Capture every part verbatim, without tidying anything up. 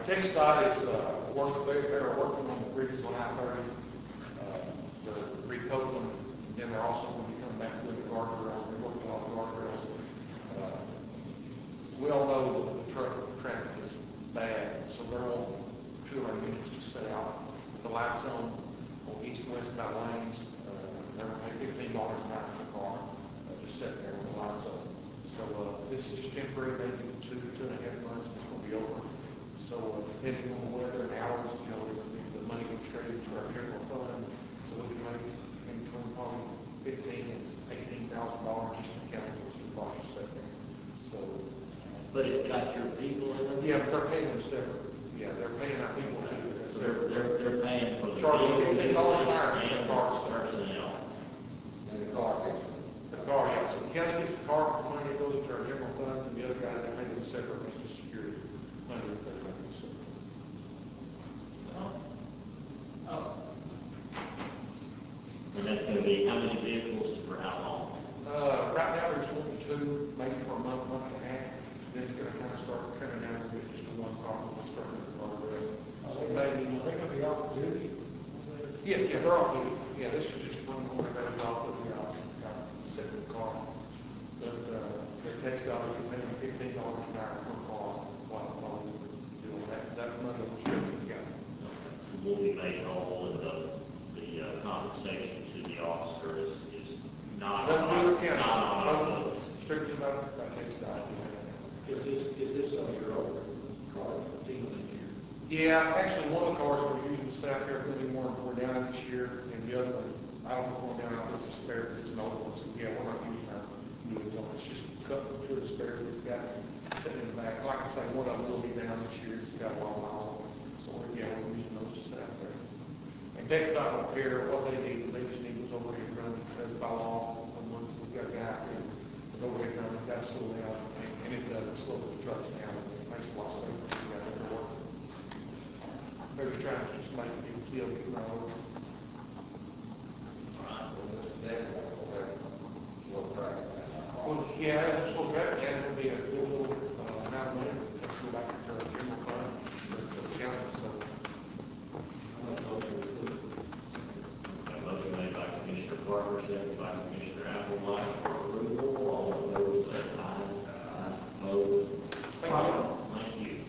TxDOT is, uh, working, they're, they're working on the bridges on I thirty, uh, the recoating them, and then they're also going to be coming back with the guardrails, they're working on the guardrails. Uh, we all know that the truck traffic is bad, so they're on two of our units to set out with the lights on, on east and west about lanes. Uh, they're going to pay fifteen dollars an hour for the car, uh, just sitting there with the lights on. So, uh, this is just temporary, maybe two, two and a half months, it's going to be over. So, uh, depending on the weather and hours, you know, the money goes straight into our general fund, so we can make in between probably fifteen and eighteen thousand dollars just to count for the cars to sit there. So, but it's got your people in it? yeah, but they're paying them separate. Yeah, they're paying our people too. So they're, they're, they're paying for the charging people fifteen dollars an hour and for the the cars. personnel. And the car, the car, yeah. So the county gets the car for money, it goes into our general fund, and the other guys, they pay them separate, it's just security money that they're paying. So. Oh. And that's going to be how many vehicles for how long? Uh, right now there's one or two, maybe for a month, month and a half. Then it's going to kind of start trimming down a bit, just to one car, we'll start with the car the rest. So maybe, Are they going to be off duty? yeah, yeah, they're off duty. Yeah, this is just one more that is off of the, uh, set the car. But, uh, their tax dollar, you pay them fifteen dollars an hour per car while, while we're doing that. That money will straight to the county. Will be made whole, and the, the uh, compensation to the officer is, is not That's on, the county. not on our books. Strictly about, about tax dollar. Is this, is this some of your older cars, fifteen in here? Yeah, actually, one of the cars we're using staff here, going to be more, more down this year, and the other one, I don't know if we're down, I think it's a spare, but it's an old one, so yeah, we're not using our new ones on, it's just cut to the spare we've got sitting in the back. Like I say, one of them will be down this year, it's got a lot of miles on it, so we're, yeah, we're using those to sit out there. And TxDOT don't care what they need, they just need those overhead runs, because by law, the ones we've got a guy out there, the overhead run, we've got to slow down, and, and it does, it slows the trucks down, it makes it a lot safer for you guys that are working. They're just trying to just make people feel, you know. Well, yeah, that's what that, and it'll be a good little, uh, amount of money, that's go back into our general fund, to the county, so. A motion made by Commissioner Parker, seconded by Commissioner Applewhite for approval. All of those say aye. Aye. Opposed? Thank you.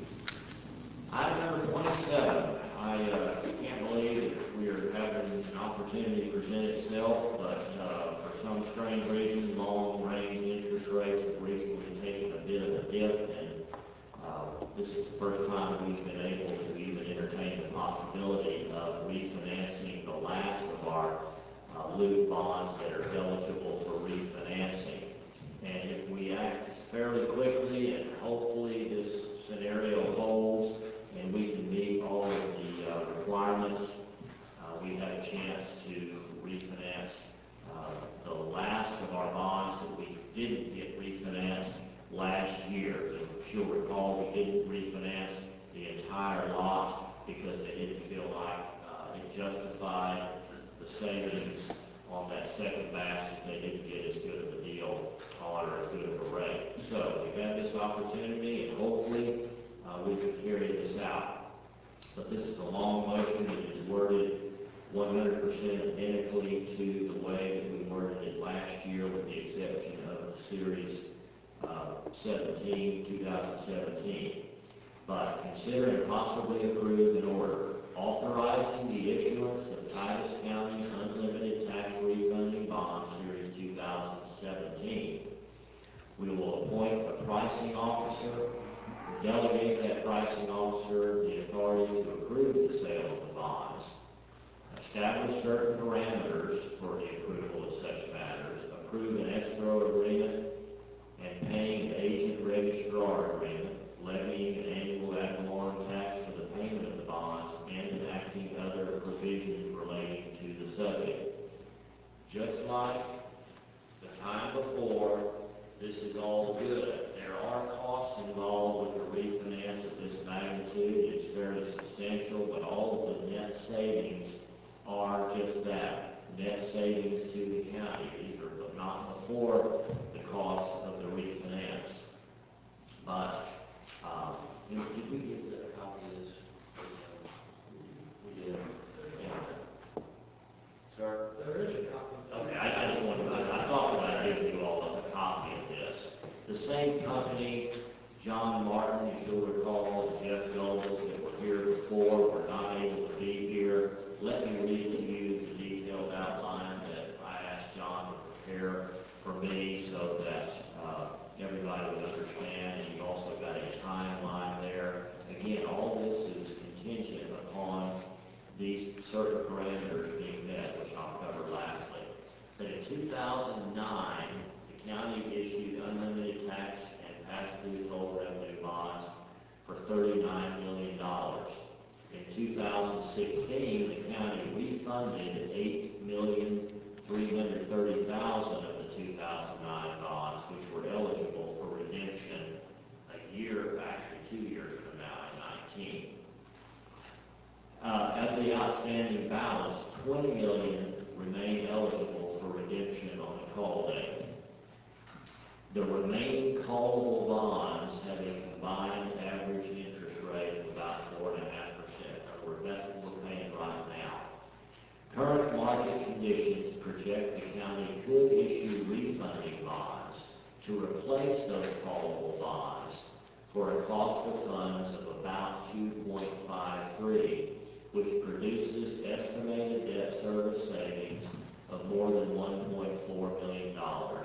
Item number twenty-seven. I uh, can't believe that we are having an opportunity to present itself, but uh, for some strange reason, long-range interest rates have recently taken a bit of a dip, and uh, this is the first time we've been able to even entertain the possibility of refinancing the last of our uh, loop bonds that are eligible for refinancing. And if we act fairly quickly, and hopefully this scenario holds, and we can meet all of the uh, requirements, uh, we have a chance to refinance uh, the last of our bonds that we didn't get refinanced last year. If you'll recall, we didn't refinance the entire lot because they didn't feel like uh, it justified the savings on that second batch that they didn't get as good of a deal on or as good of a rate. So we have this opportunity, and hopefully uh, we can carry this out. But this is a long motion. It is worded one hundred percent identically to the way that we worded it last year, with the exception of the Series uh, seventeen, two thousand seventeen. But consider and possibly approve an order authorizing the issuance of Titus County's unlimited tax refunding bond, Series two thousand seventeen. We will appoint a pricing officer, delegate that pricing officer the authority to approve the sale of the bonds, establish certain parameters for the approval of such matters, approve an escrow agreement, and paying an agent registrar agreement, levying an annual ad valorem tax for the payment of the bonds, and enacting other provisions relating to the subject. Just like the time before, this is all good. There are costs involved with a refinance of this magnitude. It's fairly substantial, but all of the net savings are just that, net savings to the county. These are not before the cost of the refinance. But, um, did we get a copy of this? same company, John Martin, as you'll recall, and Jeff Golders that were here before, were not able to be here. Let me read to you the detailed outline that I asked John to prepare for me so that uh, everybody would understand, and you also got a timeline there. Again, all this is contingent upon these certain parameters being met, which I'll cover lastly. But in two thousand nine, the county issued unlimited tax and pass-through toll revenue bonds for thirty-nine million dollars. In two thousand sixteen, the county refunded eight million three hundred thirty thousand of the two thousand nine bonds, which were eligible for redemption a year, actually two years from now in nineteen. Uh, of the outstanding balance, twenty million remain eligible for redemption on the call date. The remaining callable bonds have a combined average interest rate of about four and a half percent. In other words, that's what we're paying right now. Current market conditions project the county could issue refunding bonds to replace those callable bonds for a cost of funds of about two point five three, which produces estimated debt service savings of more than one point four million dollars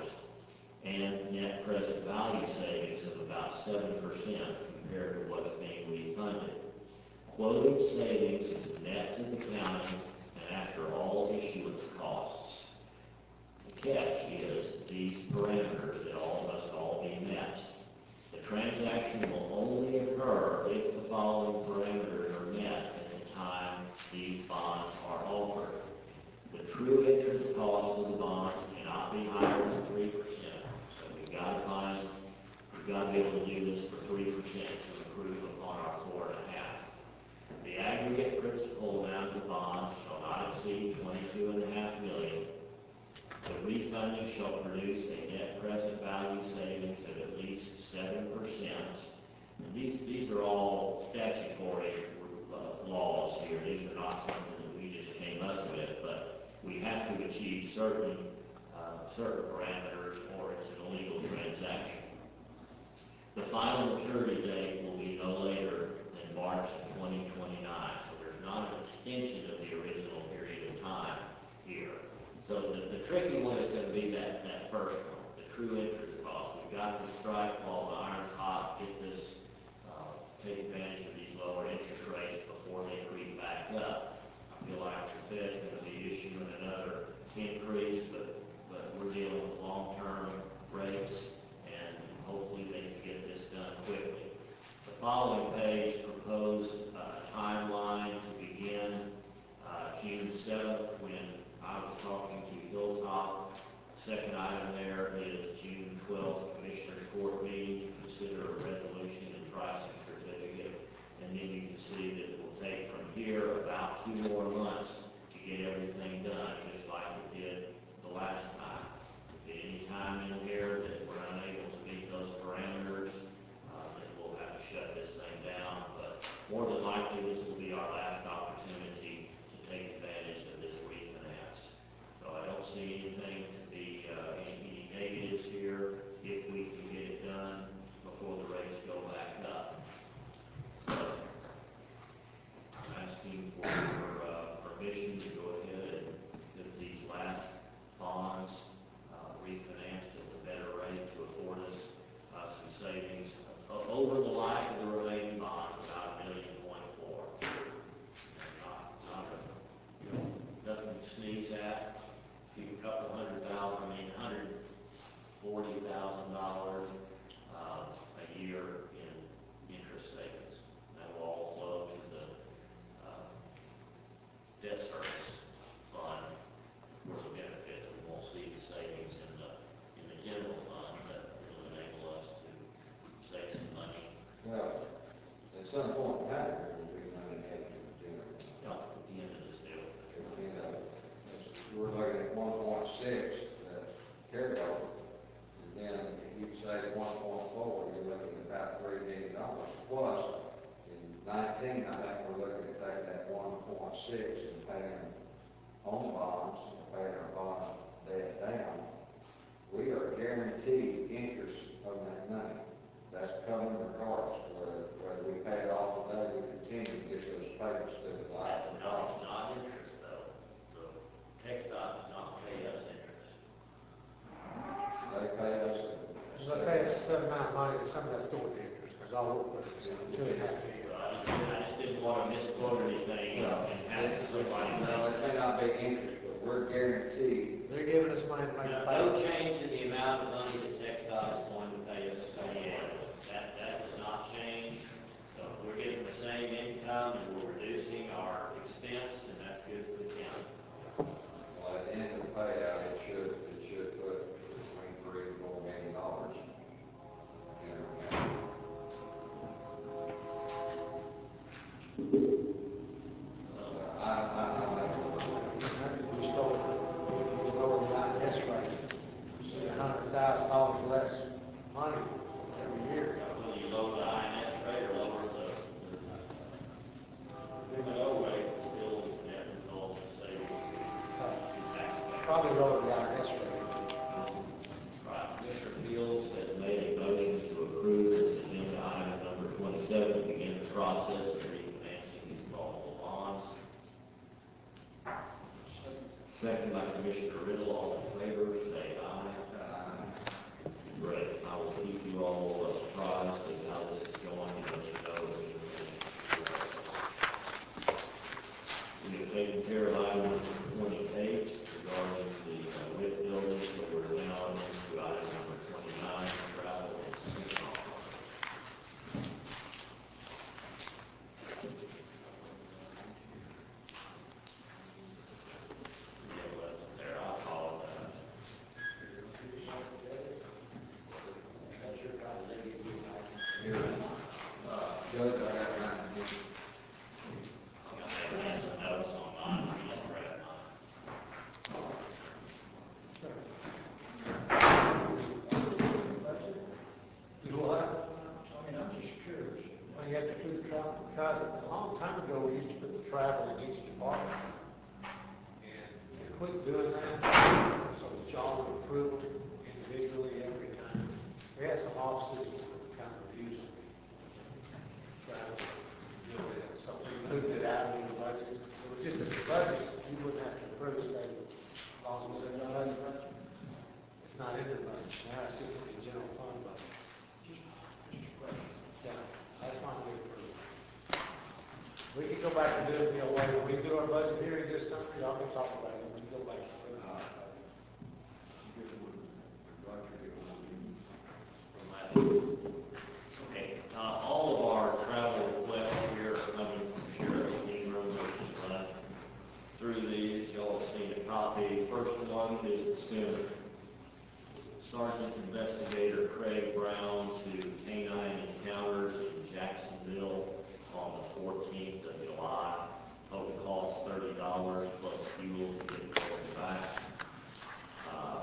and net present value savings of about seven percent compared to what's being refunded. Quoted savings is net to the county and after all issuance costs. The catch is these parameters that all must all be met. The transaction will only occur if the following parameters are met at the time these bonds are offered. The true interest cost of the bonds cannot be higher than three percent. So we've got to find, we've got to be able to do this for three percent to improve upon our four and a half. The aggregate principal amount of bonds shall not exceed twenty-two and a half million. The refunding shall produce a net present value savings of at least seven percent. And these, these are all statutory uh, laws here. These are not something that we just came up with, but we have to achieve certain, uh, certain parameters or it's an illegal transaction. The final maturity date will be no later than March of twenty twenty-nine, so there's not an extension of the original period of time here. So the, the tricky one is going to be that, that first one, the true interest cost. We've got to strike while the iron's hot, get this, uh, take advantage of these lower interest rates before they creep back up. I feel like the Fed's going to be issuing another increase, but, but we're dealing with long-term rates, and hopefully they can get this done quickly. The following page proposed a timeline to begin uh, June seventh when I was talking to Hilltop. Second item there is June twelfth, Commissioners Court meeting to consider a resolution and pricing certificate. And then you can see that it will take from here about two more months to get everything done, just like it did the last time. If at any time in here that we're unable to meet those parameters, uh, then we'll have to shut this thing down. But more than likely, this will be our last opportunity to take advantage of this refinance. So I don't see anything to be, uh, any, any negatives here if we can get it done before the rates go back up. So I'm asking for your uh, permission to go ahead and get these last bonds uh, refinanced at a better rate to afford us uh, some savings uh, over the life of the remaining bonds, about a million point four. Not, not a, you know, nothing to sneeze at. See a couple hundred thousand, I mean, one hundred forty thousand dollars uh, a year in interest savings. That will all flow to the uh, debt service fund for the benefit. We won't see the savings in the in the general fund, but it'll enable us to save some money. Well, at some point in time, there will be money added to the general. Up at the end of this deal. You know, it's- we're looking at one point six, uh, carryover, and then if you say one point four, you're looking at about three million dollars. Plus, in nineteen, I think we're looking at taking that one point six and paying on bonds, and paying our bond debt down. We are guaranteed interest on that money. set amount of money, and some of that's going to interest, because all we're putting is two and a half million. I just didn't, I just didn't want to misquote anything and have somebody No, think. it may not be interest, but we're guaranteed. They're giving us money to make No the no payment. change in the amount of money that TxDOT is going to pay us annually. That, that does not change. So we're getting the same income and we're reducing our expense, and that's good for the county. Well, at the end of the payout, it should, it should put between three and four million dollars in our account. So, I, I, I'm not. We stole, we lower the I S rate, see a hundred thousand dollars less money every year. will you lower the I N S rate or lower the, the M O rate, still net result of savings Uh, to taxpayers? Probably lower the I S rate. Right, Mister Fields has made a motion to approve agenda item number twenty-seven, to begin the process of refinancing these multiple bonds. Second by Commissioner Riddle, all in favor, say aye. Great, I will keep you all apprised of how this is going, and let you know when you finish. We have taken care of item number twenty-eight regarding the uh, W I P building, so we're now into item number twenty-nine, travel and signal. Yeah, left it there, I apologize. Here, uh, Judge, I got mine. I'm gonna have some notes on mine, I just read mine. You what? I mean, I'm just curious. Well, you have to do the travel, because a long time ago, we used to put the travel in each department. And we quit doing that, so that y'all would approve it individually every time. We had some offices that were kind of using travel, do that, so we moved it out of the budget. It was just in the budget, you wouldn't have to approve it, as long as it was in the budget. It's not in the budget, now it's just in the general fund budget. Yeah, that's fine, we approve. We can go back and do it the old way, we do our budget hearing this summer, y'all can talk about it, we can go back and do it. From last year. Okay, uh, all of our travel requests here are coming from Sheriff Ingram, we'll just run through these, y'all have seen a copy. First one is to send Sergeant Investigator Craig Brown to canine encounters in Jacksonville on the fourteenth of July. Total cost thirty dollars plus fuel to get there and back. Uh,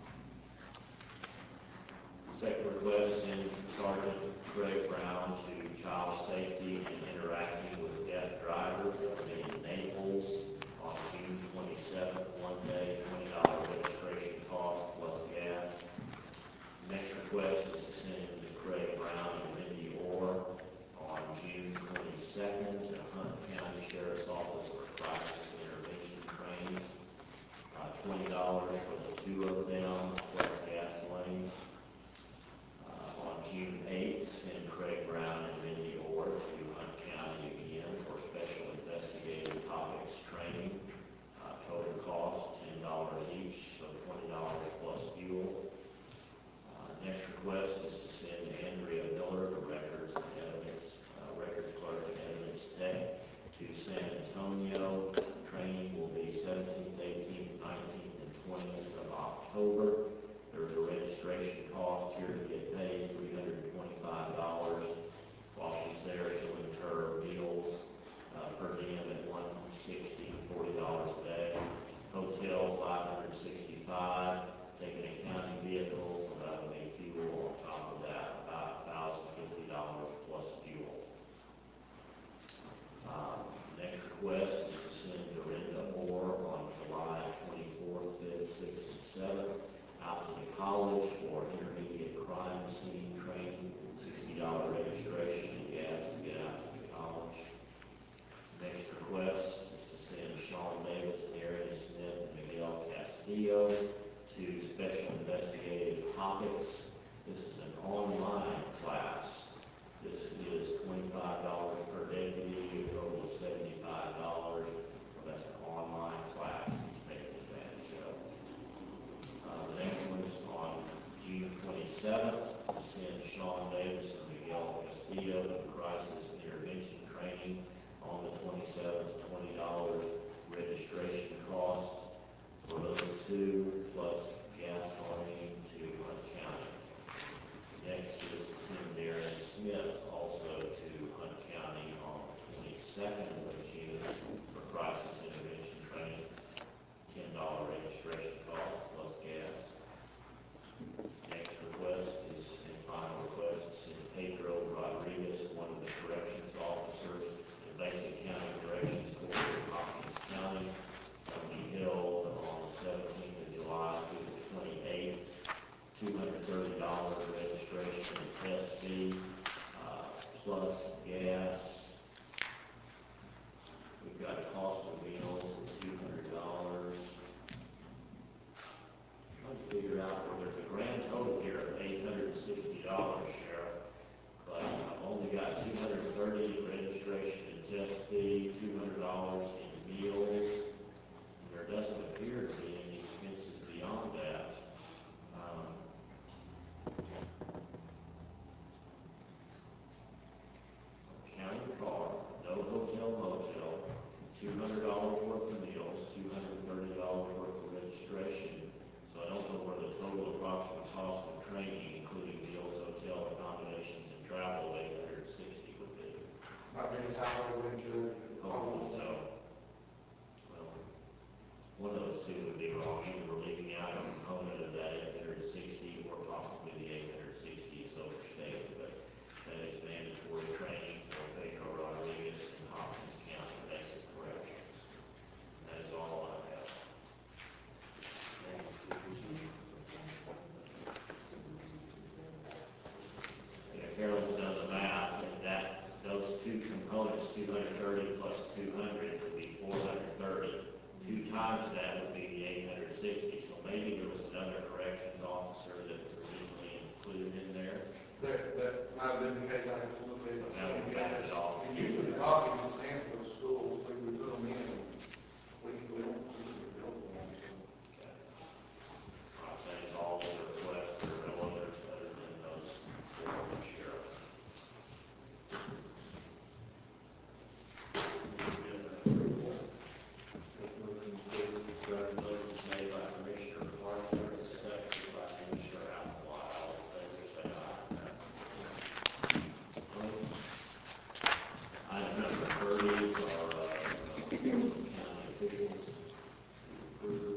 Second request, send Sergeant Craig Brown to child safety and interacting with deaf drivers in Naples on June twenty-seventh, one day, twenty dollars registration cost plus gas. Next request is to send Craig Brown and Wendy Orr on June twenty-second to Hunt County Sheriff's Office for crisis intervention training. Uh, twenty dollars for the two of them plus gasoline. Uh, on June eighth, send Craig Brown and Wendy Orr to Hunt County again for special investigative topics training. Uh, total cost ten dollars each, so twenty dollars plus fuel. Uh, Next request is to send Andrea Miller, the records and evidence, uh, records clerk and evidence tech, to San Antonio. Training will be seventeenth, eighteenth, nineteenth, and twentieth of October. There is a registration cost here to get paid, three hundred twenty-five dollars. While she's there, she'll incur meals, uh, per diem at one hundred sixty dollars, forty dollars a day. Hotel, five hundred sixty-five dollars. Taking a county vehicle, so that will be fuel on top of that, about one thousand fifty dollars plus fuel. Uh, Next request is to send Dorinda Moore on July twenty-fourth, fifth, sixth, and seventh out to the college for intermediate crime scene training, sixty dollars registration and gas to get out to the college. Next request is to send Sean Davis, Darian Smith, and Miguel Castillo to special investigative topics. This is an ongoing Sean Davis and Miguel Castillo for crisis intervention training on the twenty-seventh, twenty dollars registration cost for those two, plus gas money to Hunt County. Next is to send Darren Smith also to Hunt County on the twenty-second of June for crisis intervention training, ten dollar registration cost plus gas. Next request is, and final request, to send Pedro Rodriguez, one of the corrections officers, to Basic County Corrections Court in Hopkins County, to be held on the seventeenth of July through the twenty-eighth. two hundred thirty dollars registration and test fee, uh, plus gas. We've got a cost of meals of two hundred dollars. Trying to figure out where there's a grand total here of eight hundred sixty dollars, Sheriff, but I've only got two hundred thirty registration and test fee, two hundred dollars in meals. There doesn't appear to be any expenses beyond that. Um, County car, no hotel motel, two hundred dollars worth of meals, two hundred thirty dollars worth of registration. So I don't know where the total approximate cost of training, including meals, hotel, accommodations, and travel, eight hundred sixty would be. Might be a time we went to. Hopefully so. Well, one of those two would be wrong, either we're leaving out a component of that eight hundred sixty, or possibly the eight hundred sixty is overstated, but that is mandatory training for Pedro Rodriguez in Hopkins County Basic Corrections. That is all I have. Yeah, Carolyn's done the math, and that, those two components, two hundred thirty plus two hundred, would be four hundred thirty. Two times that would be the eight hundred sixty, so maybe there was another corrections officer that was originally included in there. That, that might have been the case, I have to look at it. Now we've got it all. And usually the copies and stands for the schools, we we put them in, we, we don't, we don't build them. Okay. I think all the requests, there are no others other than those for the sheriff. Motion made by Commissioner Parker, seconded by Commissioner Applewhite. All in favor, say aye. Item number thirty is our, uh, county officials to approve.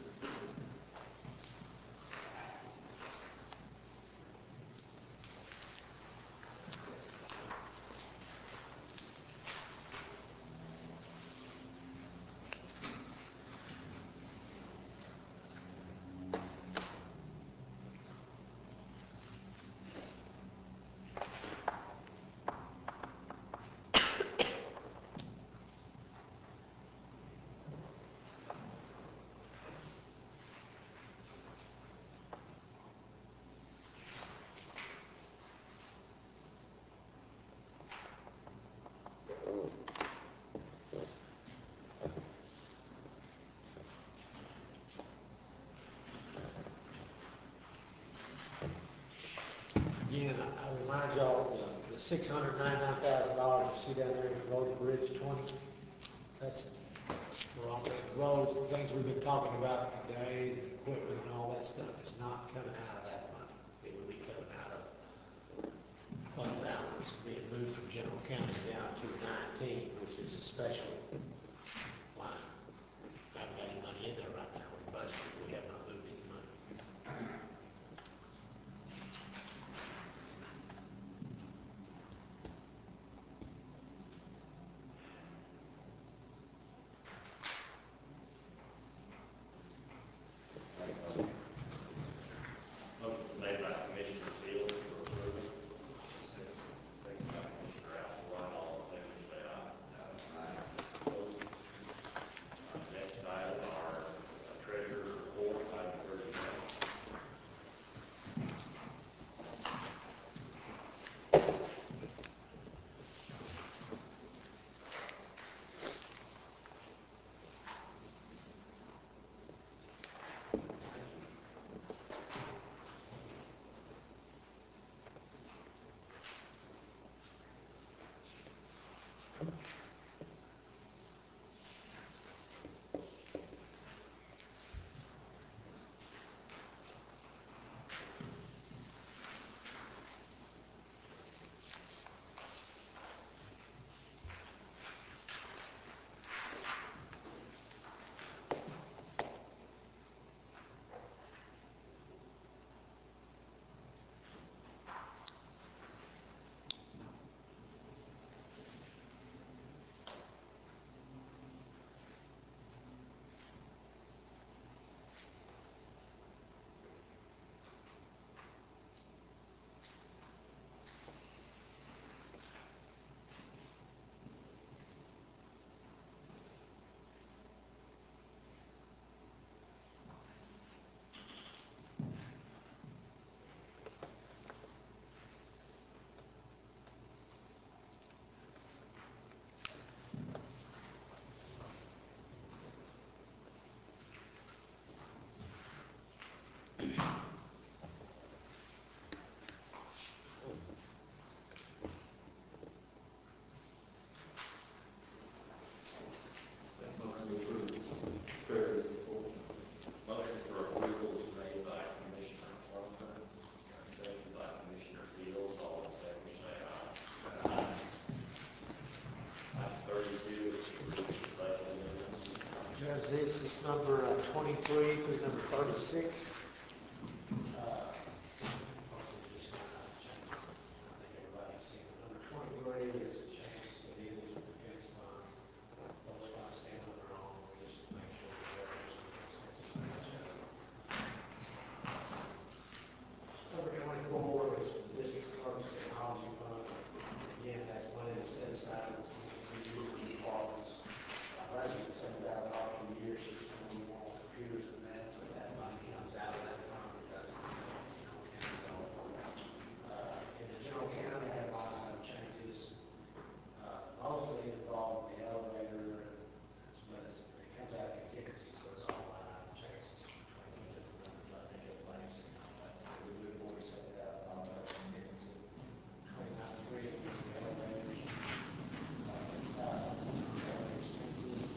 Again, I I remind y'all, the- the six hundred ninety-nine thousand dollars you see down there in Road and Bridge twenty, that's for all the roads, the things we've been talking about today, the equipment and all that stuff is not coming out of that money. It will be coming out of fund balance, being moved from general county down to nineteen, which is a special line. I haven't got any money in there right now, we budgeted, we have not moved any money. Motion made by Commissioner Fields for approval. Second by Commissioner Applewhite. All in favor, say aye. Opposed? Our next item are uh, number uh, twenty-three through number thirty-six. Uh, hopefully just not change. I think everybody's seen it. Number twenty-three is change to the Indian Defense Fund. Those funds stand on their own, we just make sure that there's expenses match up. Number twenty-four is the district clerk's technology fund. Again, that's money that's set aside, it's going to be used for departments. Budget seven thousand dollars a year, she's going to need more computers than that, but that money comes out of that fund because it's general county. Uh, in the general county, I have line item changes, uh, mostly involving the elevator, but it's, it comes out of contingency, so it's all line item changes. I think different numbers, I think everybody's seen all that. We do forty-seven thousand dollars contingency. Twenty-nine, three, the elevators. Uh, uh, expenses.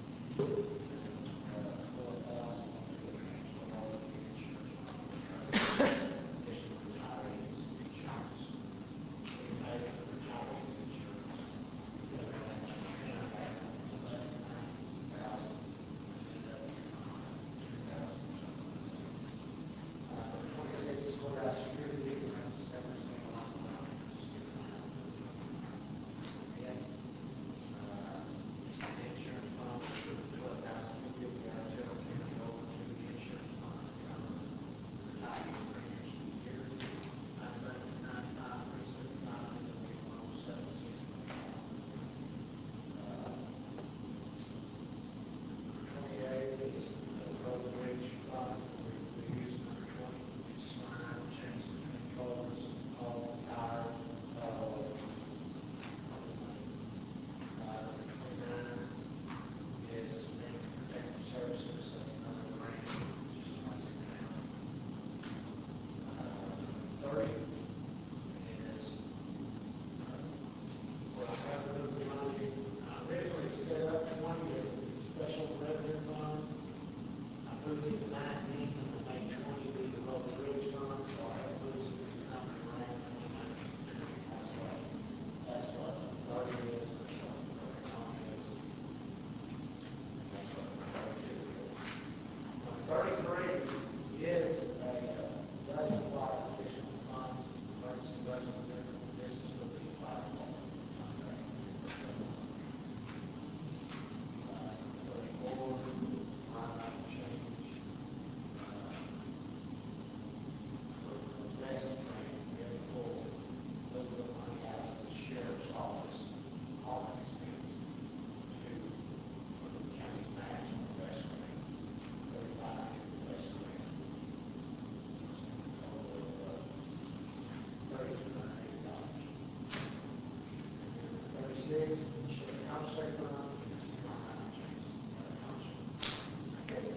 Thirty-three is a, uh, budget block additional funds, it's the emergency budget, this is what the fire department contract. Uh, thirty-four, line item change. Uh, For the best training, we have full, little bit of money out of the sheriff's office, all expense to, for the county's match on the best training. Thirty-five is the best training. Total of, uh, thirty-two hundred eighty dollars. Thirty-six, sheriff contract fund, line item change, uh, contract.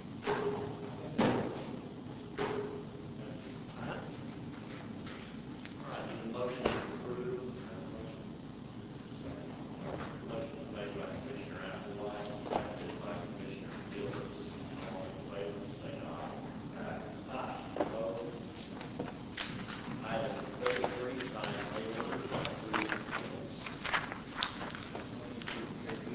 All right, need a motion to approve. Motion made by Commissioner Applewhite, seconded by Commissioner Gilbert. All in favor, say aye. Aye. Opposed? Item thirty-three, sign waivers, approved minutes.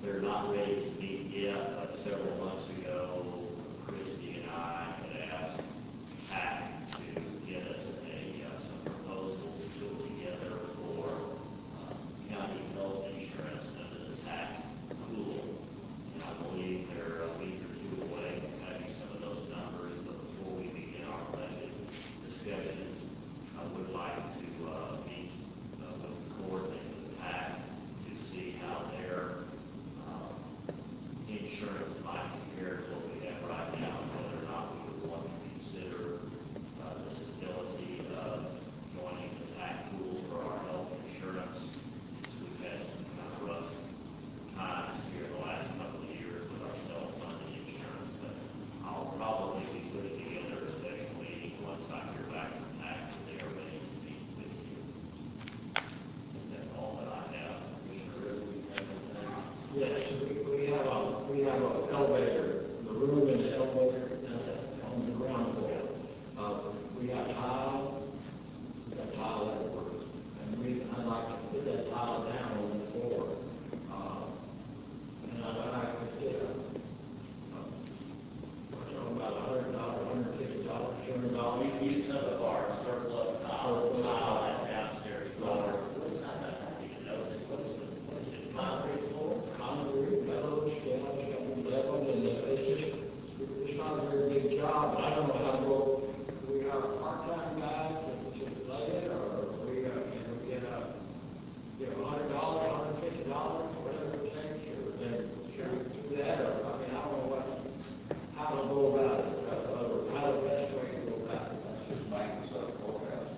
they're not ready to meet yet, but several months ago, Christie and I had asked TAC to get us a, uh, some proposals to put together for uh, county health insurance under the TAC pool. And I believe they're a week or two away from having some of those numbers, but before we begin our budget discussions, I would like to uh, meet uh, with the coordinator with TAC to see how their uh, insurance might compare to what we have right now, whether or not we would want to consider uh, this ability of joining the TAC pool for our health insurance. We've had some kind of rough times here the last couple of years with our self-funded insurance, but I'll probably be putting together a special meeting once I hear back from TAC that they are ready to meet with you. That's all that I have. Commissioner Rizzo, you have anything? Yes, we, we have a, we have an elevator, the room in the elevator, uh, on the ground floor. Uh, we have tile, we have tile everywhere, and we, I'd like to put that tile down on the floor. Uh, and I'd like to get a, uh, you know, about a hundred dollars, a hundred fifty dollars, two hundred dollars. We use some of our surplus tile, tile at downstairs floor. What's that? I didn't even know this. What is it? What is it? Concrete floor, concrete, metals, yeah, it's got to be leveled, and uh, it's just, it's not a very big job. I don't know how to go, we have a part-time guy to, to lay it, or we, uh, can we get a, you know, a hundred dollars, a hundred fifty dollars, whatever it takes, or then, should we do that, or, I mean, I don't know what, how to go about it, uh, or how the best way to go about it. That's just maintenance of the courthouse.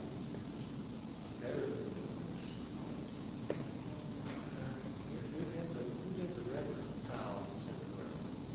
Who did the, who did the regular tile in Central River?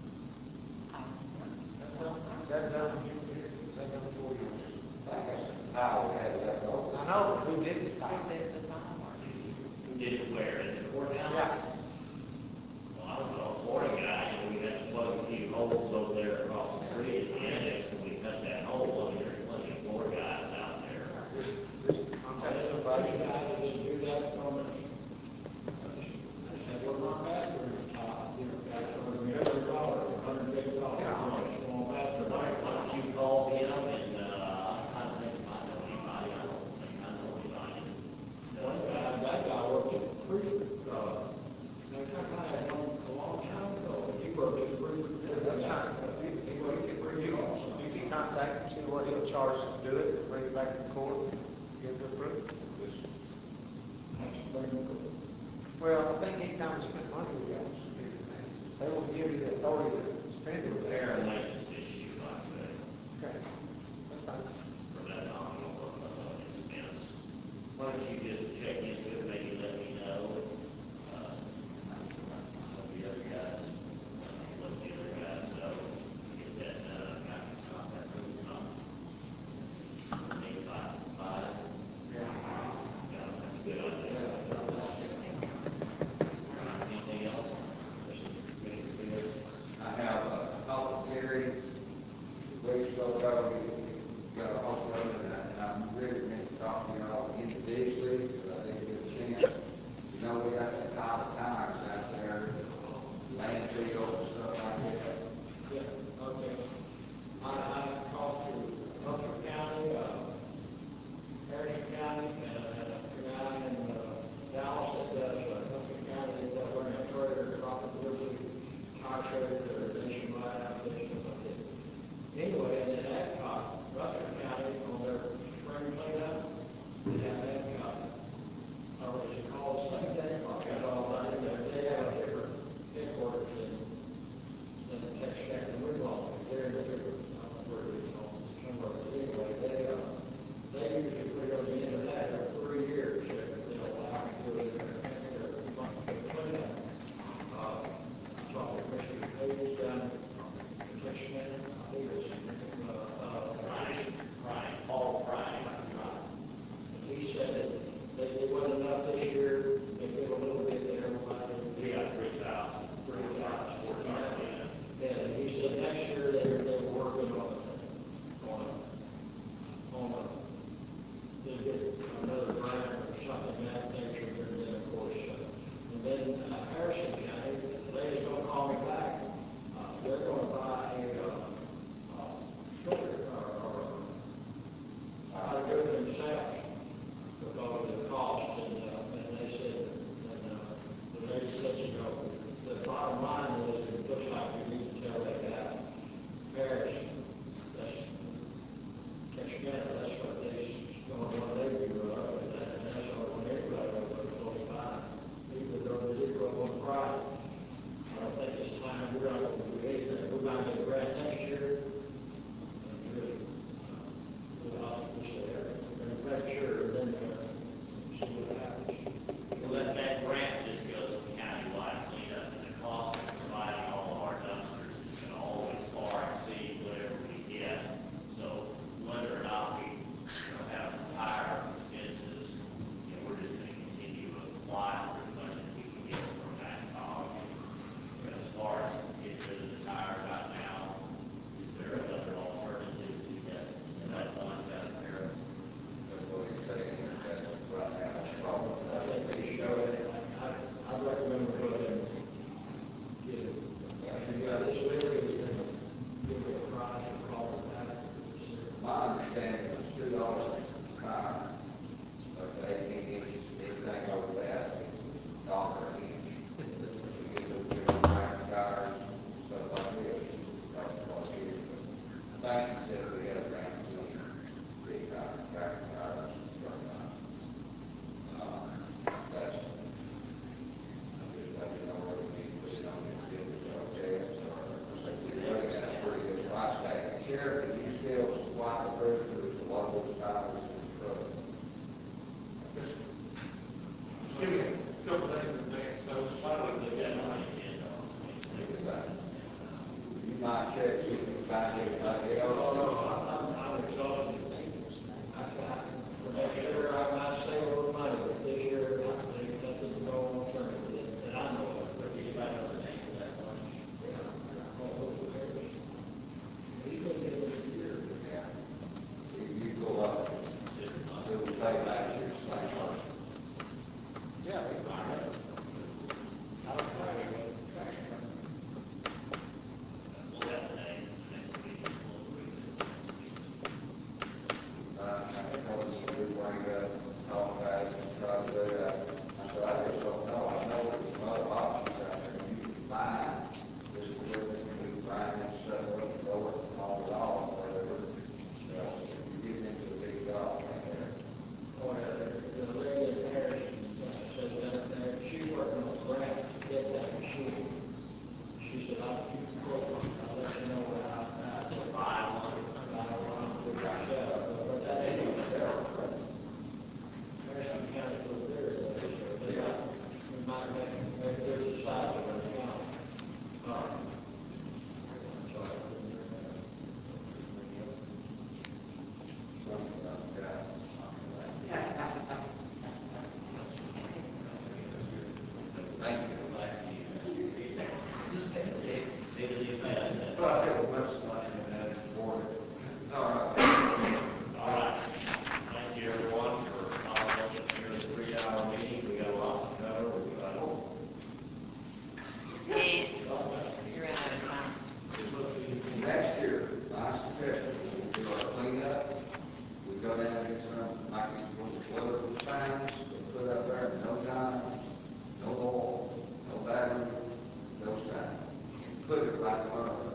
Is that done you here? Is that done for you? I guess tile has that over. I know, but who did the tile? Who did it where? In the courthouse? Yeah. Well, I don't know, Florida guy, and we had to plug a few holes over there across the street at the annex, and we cut that hole. I mean, there's plenty of Florida guys out there. Just, just contact That's a somebody. budget guy that didn't do that from it. I said, well, my bathroom, uh, you know, guys, for a hundred dollars, a hundred fifty dollars, you know, small bathroom. Why why don't you call him and, uh, I don't think I know anybody, I don't think I know anybody. One guy, that guy worked at Freezer, uh, now, that guy had one a long time ago, he worked at Freezer. That's fine. You can, you can, bring you you can contact him, see what he'll charge to do it, and bring it back to the court, get it approved. Well, I think anytime you spend money with guys, they will give you the authority to spend it Fair there. and maintenance issue, like I said, Okay, that's fine. for that nominal uh, expense. Why don't you just check into it, maybe let me know, uh, let the other guys, uh, let the other guys know, get that done, got to stop that move on. Eight, five, five. Yeah. Yeah, that's a good idea. Anything else? Commissioner Fields? I have a call to Terry, weeks ago, we got a hold of him, and I'm really meant to talk to y'all individually, because I didn't get a chance. You know, we got that pile of tires out there, landfill and stuff like that. Yeah, okay. I, I talked to Butler County, uh, Harrison County, and, and a guy in, uh, Dallas that does, uh, Butler County, that run a trailer, profitability, car trailer, or nationwide application, like that. Anyway, and then Adcock, Butler County, on their spring cleanup, they have Adcock, or is it called the same thing, or got all that in there, they have a different headquarters than, than the tech stack that we're on, they're in the bigger, I don't know where it is, on somewhere, but anyway, they, uh, they usually put it on the internet every three years, if they'll allow me to do it, and they're, cleanup. Uh, talked to Commissioner Page down in Richmond, I think it was, uh, uh, Ryan, Ryan, Paul Ryan, right? and he said that they, it wasn't enough this year, they did a little bit there, everybody. We got three thousand, three thousand, four thousand. And he said next year they're, they're working on a, on a, on a, they get another grant or something of that nature, and then of course, uh, and then uh, Harrison County, said, you can find anybody Oh, else. no, I'm, I'm, I'm exhausted. I, I, for next year, I might save a little money, but this year, I think that's a no alternative that, that I know of, but anybody else that ain't that much. He's gonna get it this year. If you go up, it will pay last year's same person. Yeah, they buy it. I don't know. Saturday, next meeting, we'll agree. Uh, I think I was, we bring up, talk about it, try to do that. I said, I just don't know, I know there's some other options out there, you can find this equipment, you can find that stuff, up and go it, all it all, whatever. So, you get into a big job right there. Oh, yeah, the, the lady in Paris, uh, said that, that she's working on grants to get that machine. She said, I'll keep you posted, I'll let you know when I, I can buy one, buy one, we got that, but that ain't even fair. Harrison County's a little bigger than this, so they got, we might make, maybe there's a size of the county. Uh, so, Something like that. Thank you. Well, I think much like that for it. All right. All right. Thank you, everyone, for following us here in the three-hour meeting. We got a lot to cover. We've got You're out of time. Next year, my suggestion, we do our cleanup, we go down and get some, like these little signs, we put up there, no time, no oil, no battery, no sign. Put it right in front of